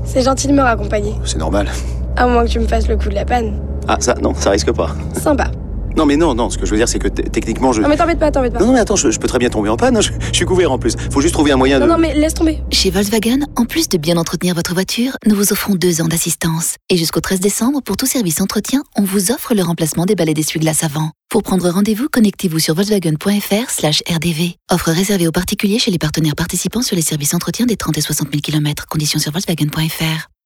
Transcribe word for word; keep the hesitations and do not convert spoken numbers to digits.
C'est gentil de me raccompagner. C'est normal. À moins que tu me fasses le coup de la panne. Ah, ça, non, ça risque pas. Sympa. Non, mais non, non, ce que je veux dire, c'est que t- techniquement, je... Non mais t'embête pas, t'embête pas. Non, non, mais attends, je, je peux très bien tomber en panne, je, je suis couvert en plus. Faut juste trouver un moyen Non, de... non, mais laisse tomber. Chez Volkswagen, en plus de bien entretenir votre voiture, nous vous offrons deux ans d'assistance. Et jusqu'au treize décembre, pour tout service entretien, on vous offre le remplacement des balais d'essuie-glace avant. Pour prendre rendez-vous, connectez-vous sur volkswagen.fr slash rdv. Offre réservée aux particuliers chez les partenaires participants sur les services entretien des trente et soixante mille kilomètres. Conditions sur volkswagen point f r.